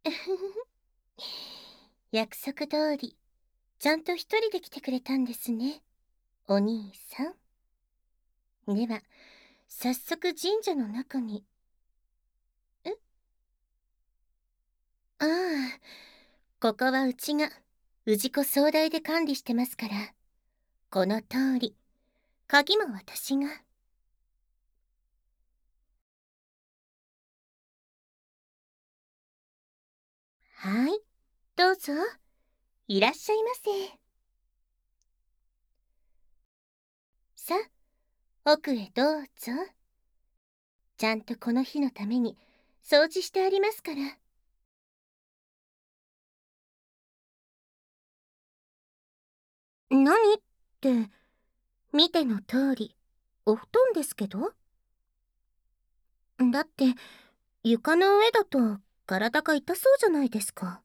約束通り、ちゃんと一人で来てくれたんですね、お兄さん。では、早速神社の中に。ああ、ここはうちが氏子総代で管理してますから、この通り、鍵も私が。はい、どうぞ、いらっしゃいませ。さあ、奥へどうぞ。ちゃんとこの日のために掃除してありますから。何って、見ての通り、お布団ですけど。だって、床の上だと体が痛そうじゃないですか。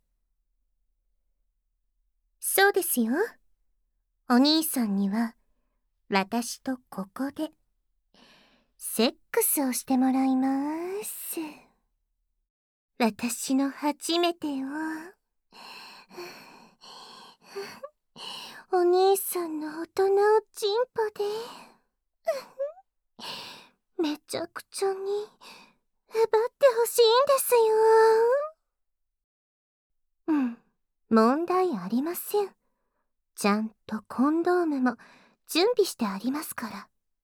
そうですよ。お兄さんには、私とここで、セックスをしてもらいます。私の初めてを。お兄さんの大人をチンポで。めちゃくちゃに、奪ってほしいんですよ。うん、問題ありません。ちゃんとコンドームも準備してありますから。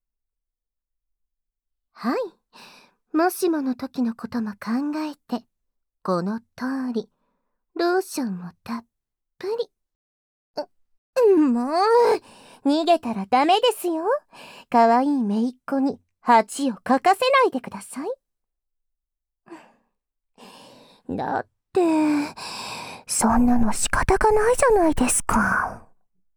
はい。もしもの時のことも考えて、この通り、ローションもたっぷり。もう、逃げたらダメですよ。かわいい姪っ子に恥をかかせないでください。だって、そんなの仕方がないじゃないですか。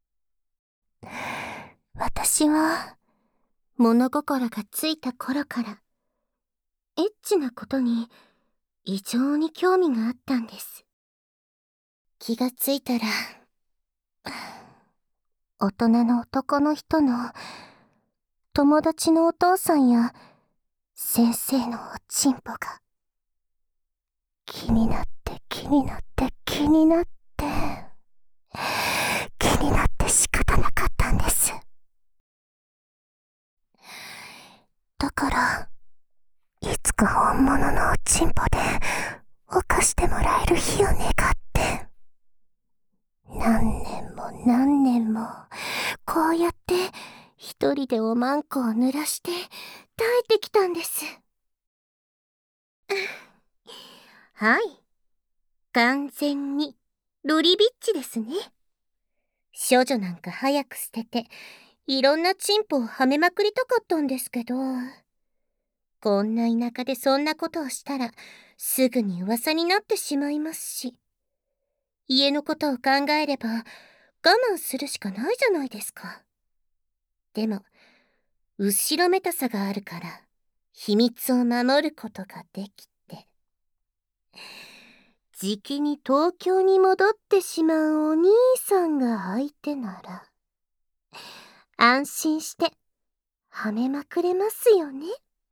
私は、物心がついた頃から、エッチなことに異常に興味があったんです。気がついたら、大人の男の人の友達のお父さんや先生のおちんぽが気になって気になって気になって気になって仕方なかったんです。だから、いつか本物のおちんぽで犯してもらえる日を願って、何年も何年もこうやって一人でおまんこを濡らして耐えてきたんです。はい、完全にロリビッチですね。処女なんか早く捨てて、いろんなチンポをはめまくりたかったんですけど、こんな田舎でそんなことをしたらすぐに噂になってしまいますし、家のことを考えれば我慢するしかないじゃないですか。でも、後ろめたさがあるから秘密を守ることができて、じきに東京に戻ってしまうお兄さんが相手なら、安心してはめまくれますよね。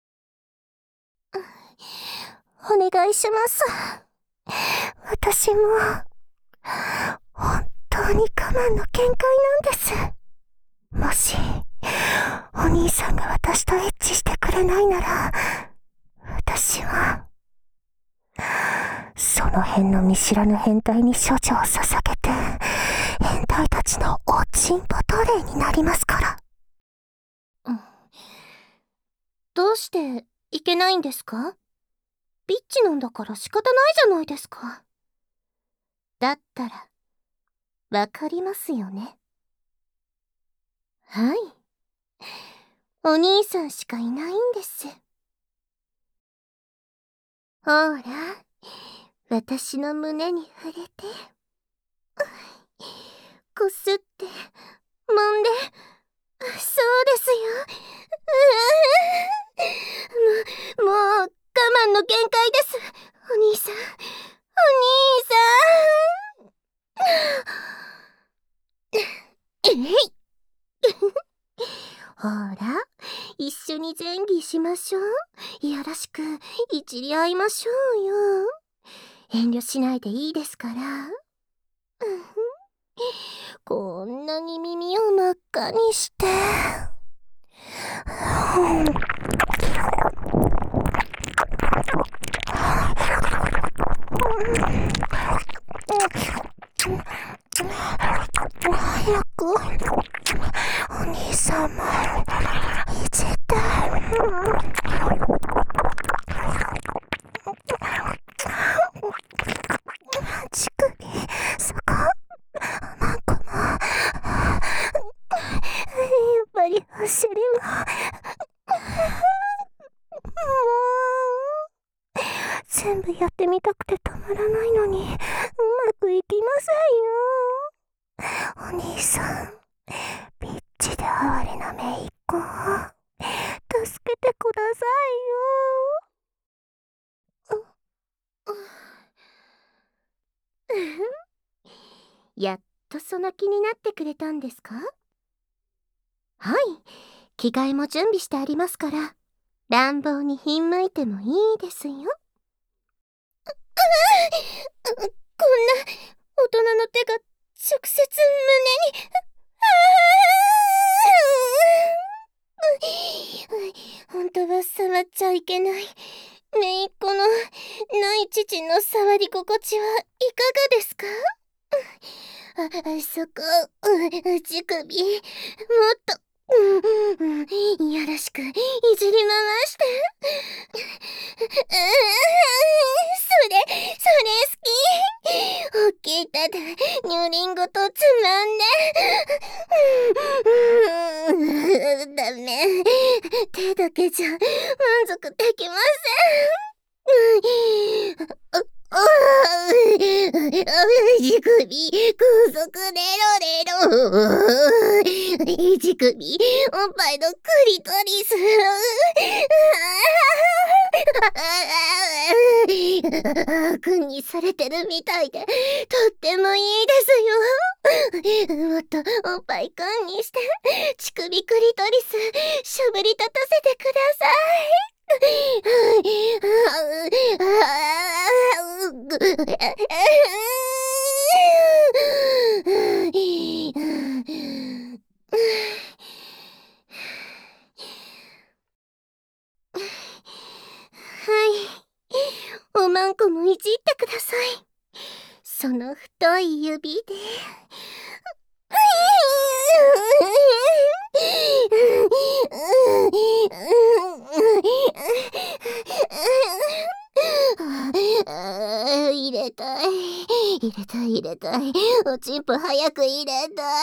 お願いします。私も本当に我慢の限界なんです。もしお兄さんが私とエッチしてくれないなら、私はその辺の見知らぬ変態に処女を捧げて、変態たちのおちんぽ奴隷になりますから。どうしていけないんですか？ビッチなんだから仕方ないじゃないですか。だったら、わかりますよね。はい。お兄さんしかいないんです。ほら、私の胸に触れて、こすって、揉んで、そうですよ。もう我慢の限界です。お兄さん、お兄さん。えいほら、一緒に前儀しましょう。いやらしくいじり合いましょうよ。 遠慮しないでいいですから。こんなに耳を真っ赤にして。早くお兄様いじって。乳首そこマンコもやっぱりお尻ももう全部やってみたくてたまらないのにうまくいきませんよ。お兄さん、ピッチで哀れな姪っ子を助けてくださいよ。やっとその気になってくれたんですか？はい、着替えも準備してありますから、乱暴にひんむいてもいいですよ。こんな大人の手が直接胸に。本当は触っちゃいけない姪っ子のない父の触り心地はいかがですか？そこ、乳首、もっと、よろしくいじり回して。それ好き。おっきいただ、乳輪ごとつまんで。ダメ。手だけじゃ満足できません。乳首、高速レロレロ。乳首、おっぱいのクリトリス。君にされてるみたいで、とってもいいですよ。もっとおっぱい君にして、乳首クリトリス、しゃぶり立たせてください。はい。おまんこもいじってください。その太い指で。入れたい。入れたい入れたい。おちんぽ早く入れたい。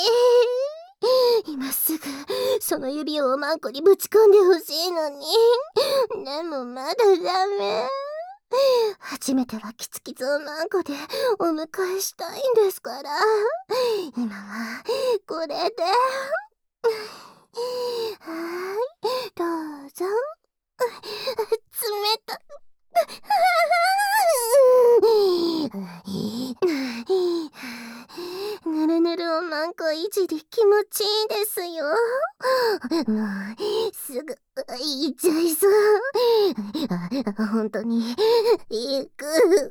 今すぐその指をおまんこにぶち込んでほしいのに。でもまだダメ。初めてはキツキツおまんこでお迎えしたいんですから。今はこれで。はい、どうぞ。冷た。ぬるぬるおまんこいじり気持ちいいですよ。もうすぐいっちゃいそう。本当に行く。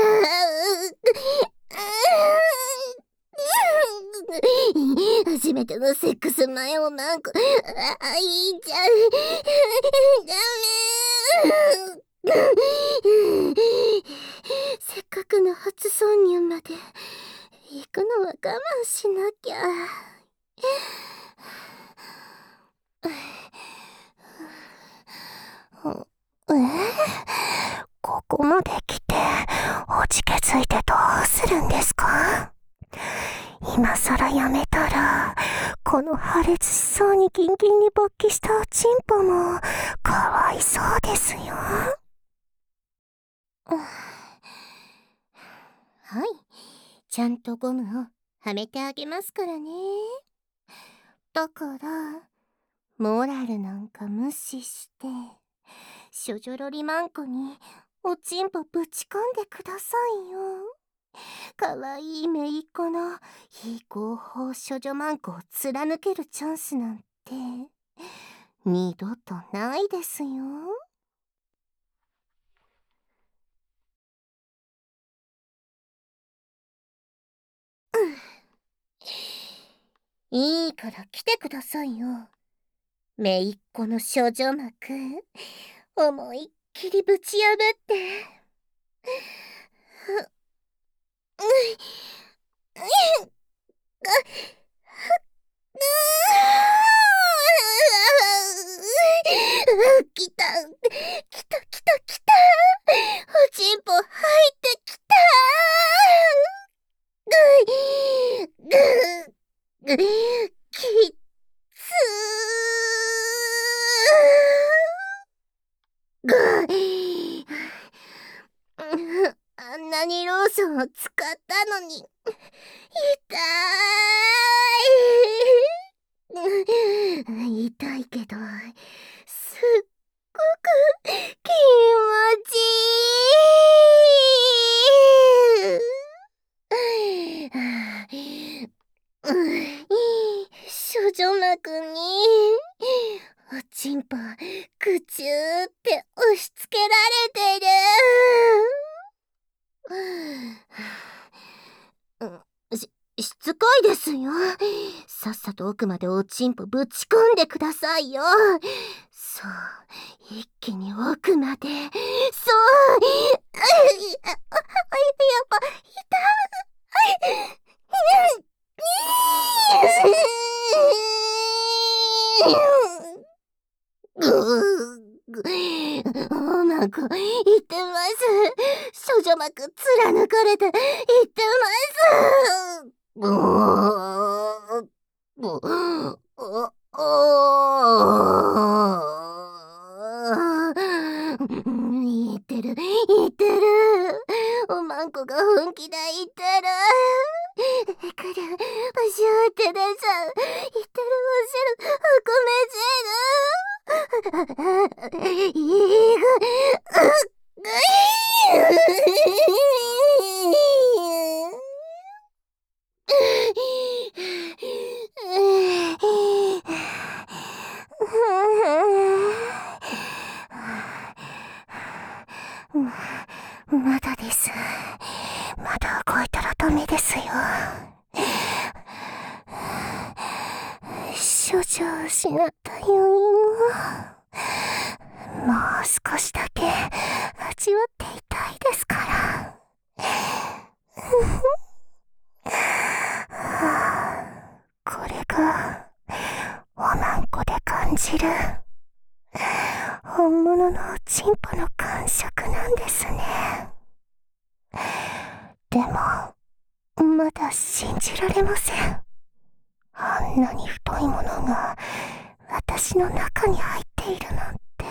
初めてのセックス前をまんこ、いいじゃん。ダメ。せっかくの初挿入まで行くのは我慢しなきゃ。ここまで来ておじけづいてどうするんですか？今さらやめたらこの破裂しそうにギンギンに勃起したおちんぽもかわいそうですよ。はい、ちゃんとゴムをはめてあげますからね。だからモラルなんか無視して処女ロリマンコにおちんぽぶち込んでくださいよ。かわいいめいっ子の非合法処女マンコを貫けるチャンスなんて二度とないですよ。 いいから来てくださいよ。めいっ子の少女膜、思いっきりぶち破って。来た、来た、来た、来た。おちんぽ入ってきた。きつあんなにローソンを使ったのに、痛い。痛いけど、すっごく気持ちいい。少女膜におちんぽぐちゅーって押し付けられてる。しつこいですよ。さっさと奥までおちんぽぶち込んでくださいよ。そう、一気に奥まで。そう、やっぱ痛い。おまんこ、言ってます。少女膜貫かれて、言ってます。言ってる、言ってる。おまんこが本気で言ってる。くる、おしゅってでさ、言ってるおしゅる、お米汁。いぐ、まだです。まだ動いたらダメですよ。少女を失った余韻を、もう少しだけ味わっていたいですから。これがおまんこで感じる本物のおちんぽの感触なんですね。でもまだ信じられません。あんなに太いものが私の中に入っているなんて。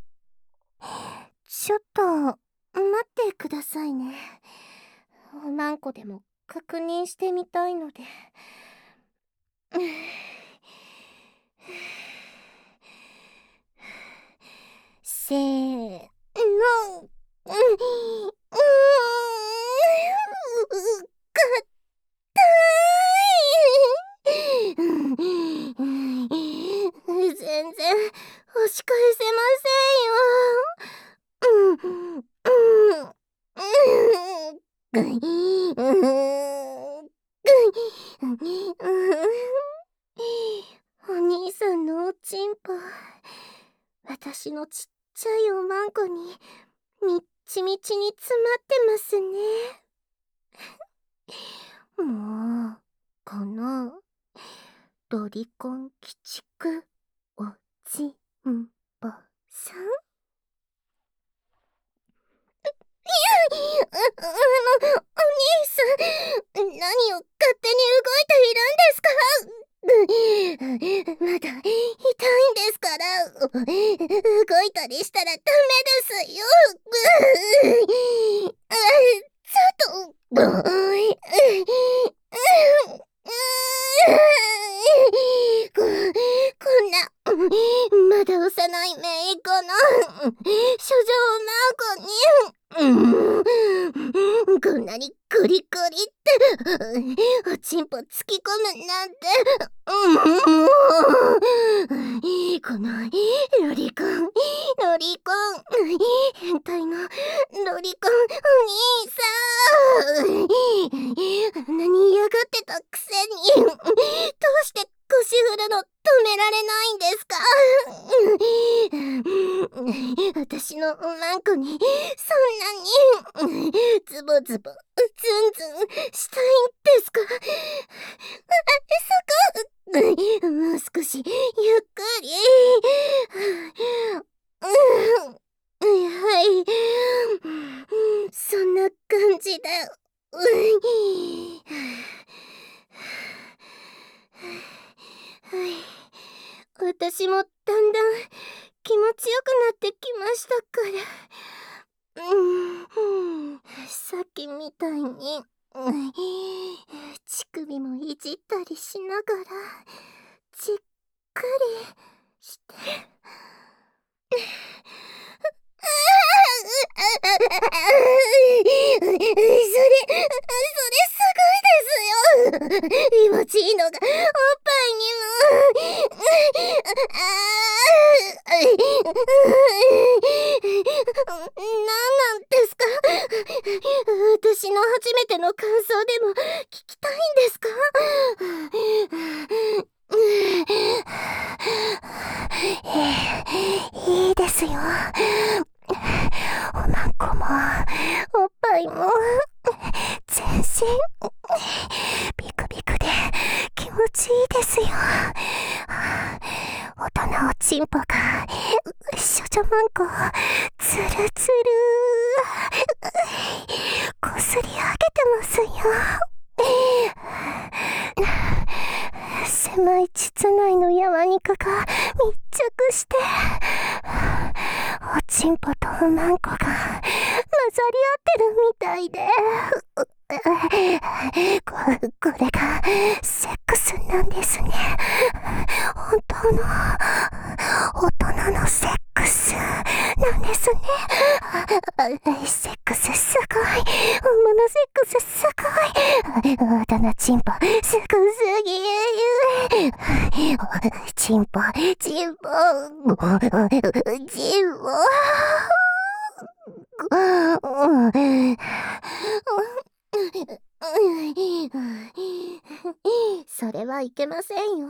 ちょっと待ってくださいね。おまんこでも確認してみたいので。せーの。全然押し返せませんよ。お兄さんのおちんぽ、私のちっちゃいおまんこにみっちみちに詰まってますね。もうこのロリコン鬼畜おちんぽさん、お兄さん、何を勝手に動いているんですか？まだ痛いんですから、動いたりしたらダメですよ。ちょっと、こんな、まだ幼い姪っ子の書状マーコに、こんなにグリグリっておちんぽ突き込むなんて、このロリコン変態のロリコンお兄さん、あんなに嫌がってたくせにどうしてられないんですか？私のおまんこにそんなにズボズボズンズンしたいんですか？もう少しゆっくり。はい。そんな感じで。私もだんだん気持ちよくなってきましたから。さっきみたいに、乳首もいじったりしながら、じっくりして。それすごいですよ。気持ちいいのがおっぱいにも。なんですか？私の初めての感想でも聞きたいんですか？いいですよ。おまんこもおっぱいも全身ビクビクで気持ちいいですよ。大人おちんぽが少女まんこつるつるこすり上げてますよ。狭い膣内の柔肉が密着しておちんぽとおまんこが混ざり合ってるみたいでこれがセックスなんですね。本当の大人のセックスなんですね。セックスすごい。大物セックスすごい。大人チンポすごすぎ。チンポチンポチンポそれはいけませんよ。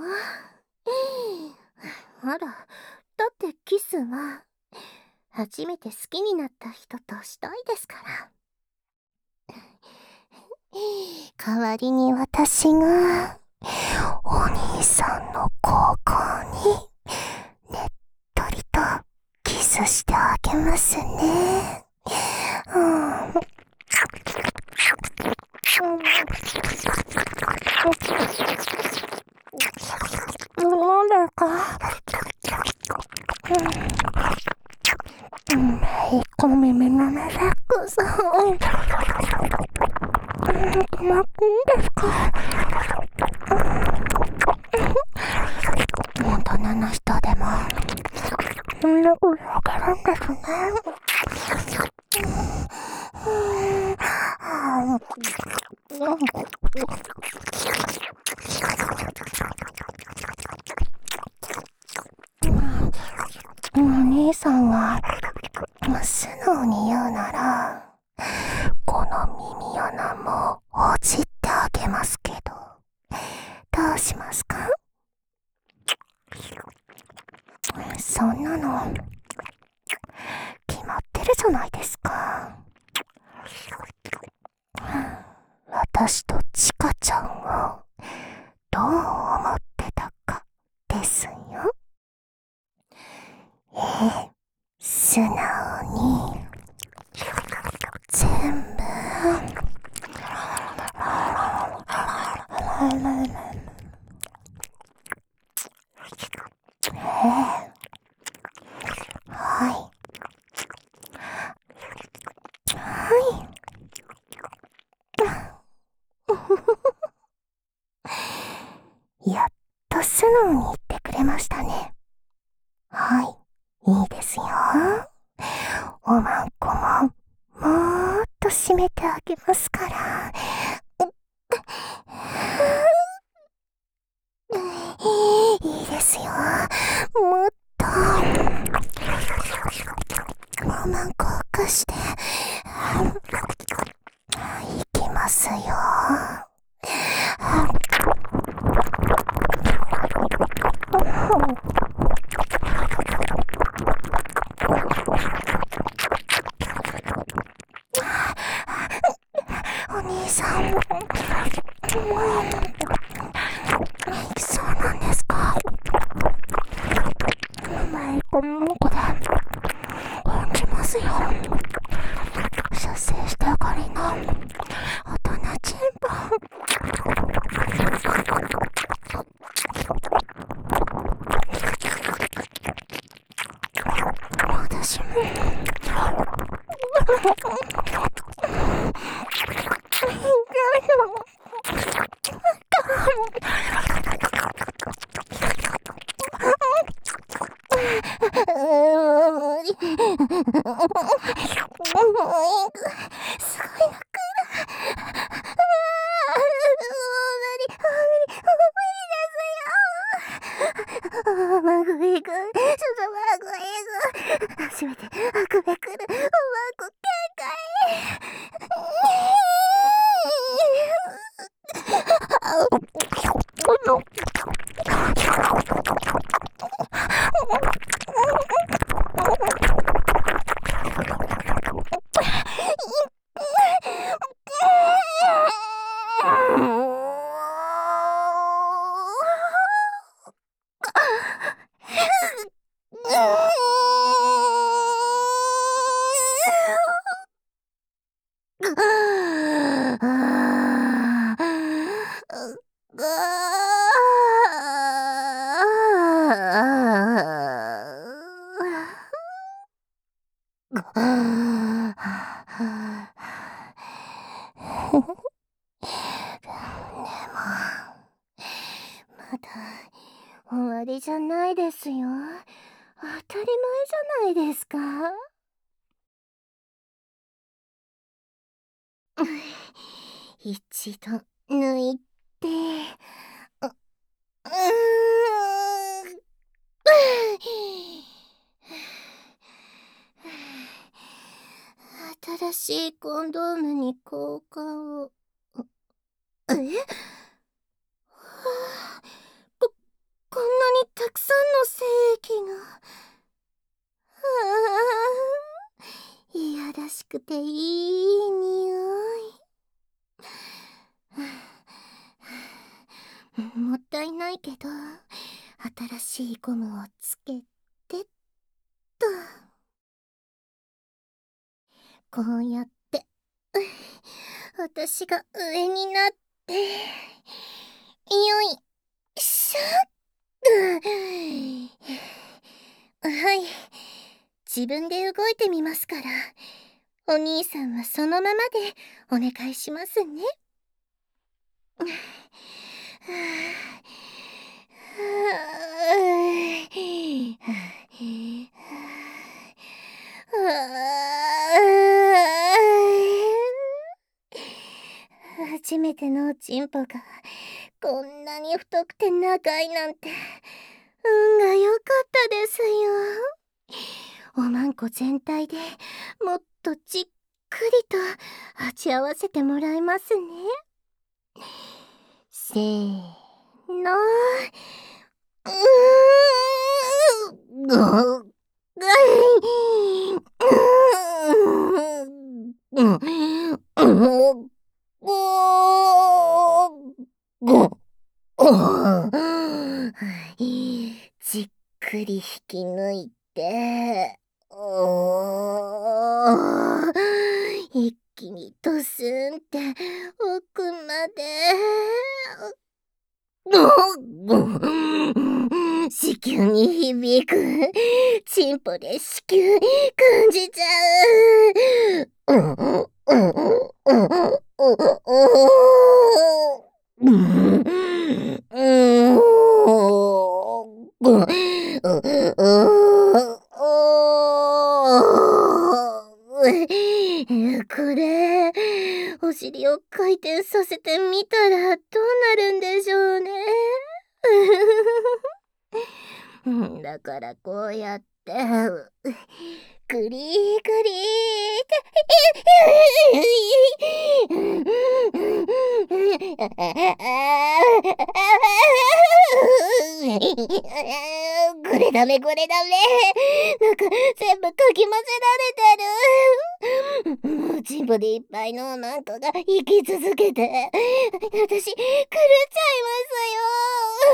あら、だってキスは初めて好きになった人としたいですから。代わりに私がお兄さんの高校にねっとりとキスしてあげますね。なんだか小耳のメレックさんまくんですか？大人の人でもそんなことあげるんですね。お兄さんが素直に言うならこの耳穴もほじってあげますけどどうしますか？そんなの決まってるじゃないですか。私とチカちゃんをどう思ってたかですよ。素直に全部やっと素直に言ってくれましたね。はい、いいですよ。おまんこももーっと締めてあげますから。いいですよ。もっとおまんこをかしていきますよ。 そうなんですか。前この子で本気ますよ。射精したがりの大人チンポ。私もすごいな。マグイグ、ちょっとマグイグ。初めてあくべくる、マグ警まだ終わりじゃないですよ。当たり前じゃないですか。一度抜いて、う新しいコンドームに交換を。え？こんなにたくさんの精液が。いやらしくていい匂い。もったいないけど、新しいゴムをつけてっと。こうやって、私が上になって、よいしょ。はい。自分で動いてみますから、お兄さんはそのままでお願いしますね。初めてのチンポがこんなに太くて長いなんて運が良かったですよ。おまんこ全体でもっとじっくりと味合わせてもらいますね。せーの。じっくり引き抜いて、一気にドスンって奥まで。子宮に響く。チンポで子宮感じちゃう。これ、お尻を回転させてみたらどうなるんでしょうね。だからこうやって、グリーグリーこれダメこれダメ。なんか全部かき混ぜられてる。もうチンポでいっぱいのマンコが生き続けて、私狂っちゃいますよ。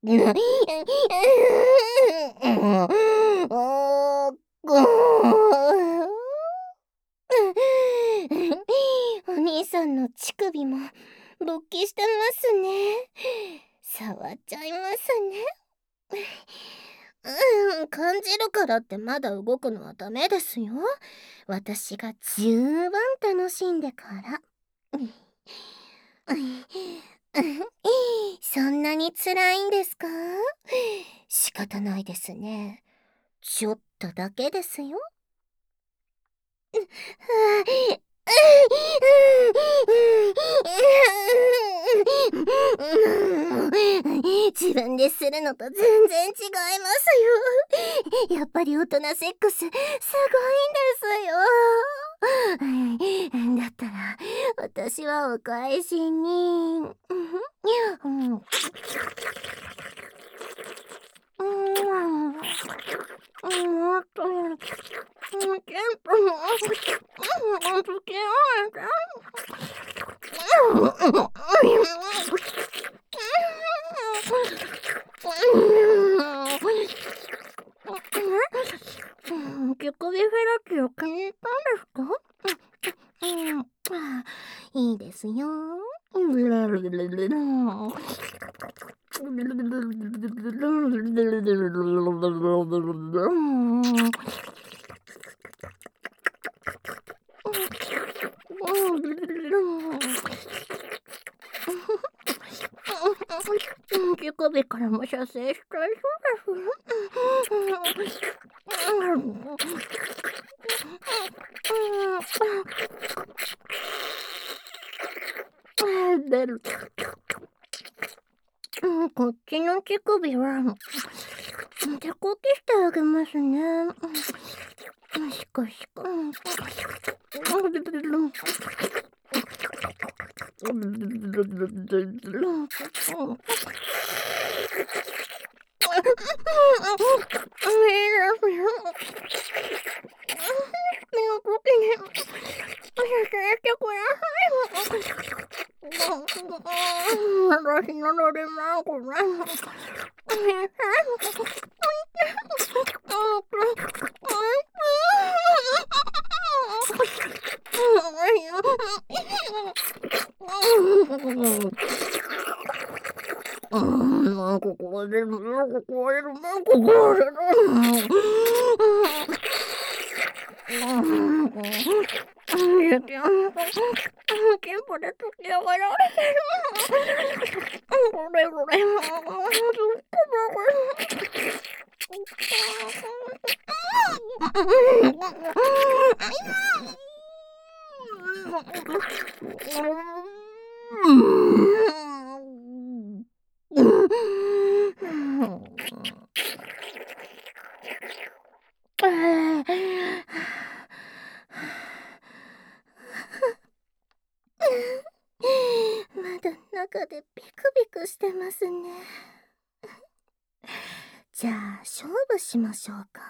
お兄さんの乳首も勃起してますね。触っちゃいますね。感じるからってまだ動くのはダメですよ。私が十分楽しんでから。そんなに辛いんですか？仕方ないですね。ちょっとだけですよ。自分でするのと全然違いますよ。やっぱり大人セックスすごいんですよ。だったら私はお返しに。手首フェラチオ気に入ったんですか？いいですよ。手首からも射精しちゃいそうです。出る。こっちの乳首は手こきしてあげますね。しかしか。私のノリマンコね。なんか壊れる、なんか壊れる、なんか壊れる。キンポで溶き上がられてる。これこれ。まだ中でビクビクしてますね。じゃあ勝負しましょうか。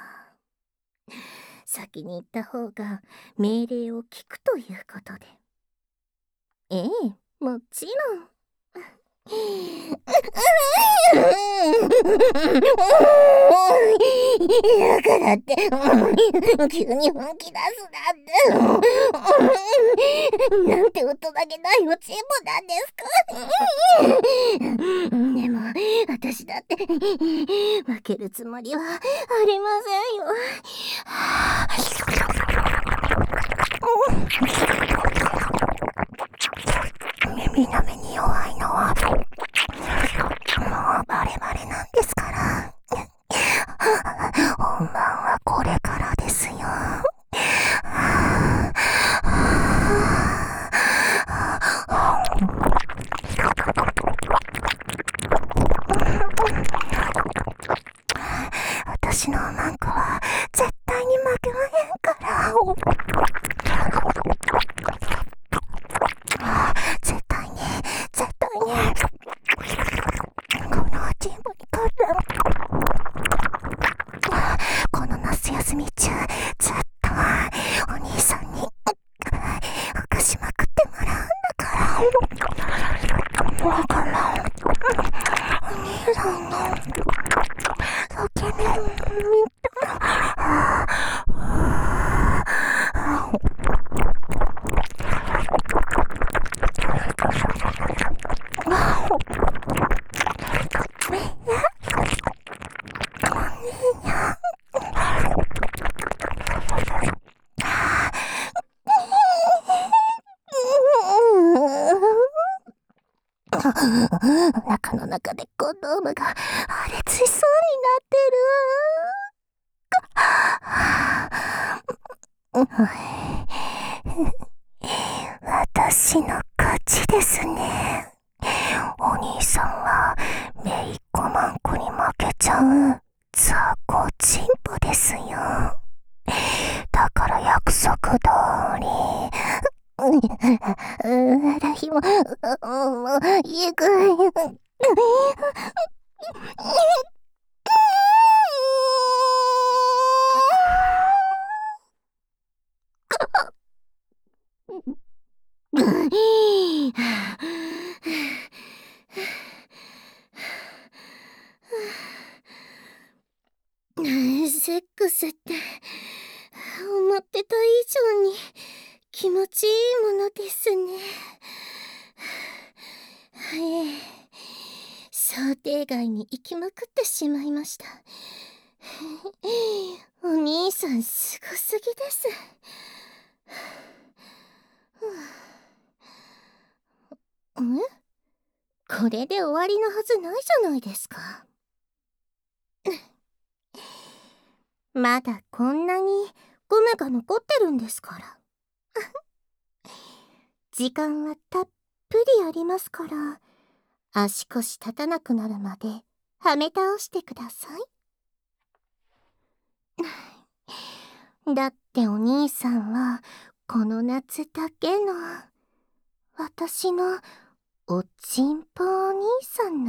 先に行った方が命令を聞くということで。ええ、もちろん。だからって急に本気出すなんてなんて大人げないおちんぼなんですか。でも私だって負けるつもりはありませんよ。耳の目に弱いのはもうバレバレなんですから。本番はこれからですよ。私のマンコは絶対に負けまへんから。絶対に中でコンドームが破裂しそうになってる。私の勝ちですね。お兄さんはめいっ子マンコに負けちゃう雑魚チンポですよ。だから約束通り。ラヒも、もう、ゆく。セックスって思ってた以上に気持ちいいものですね。想定外に行きまくってしまいました。お兄さんすごすぎです。これで終わりのはずないじゃないですか。まだこんなにゴムが残ってるんですから。時間はたっぷりありますから、足腰立たなくなるまではめ倒してください。だってお兄さんはこの夏だけの私のおちんぽお兄さん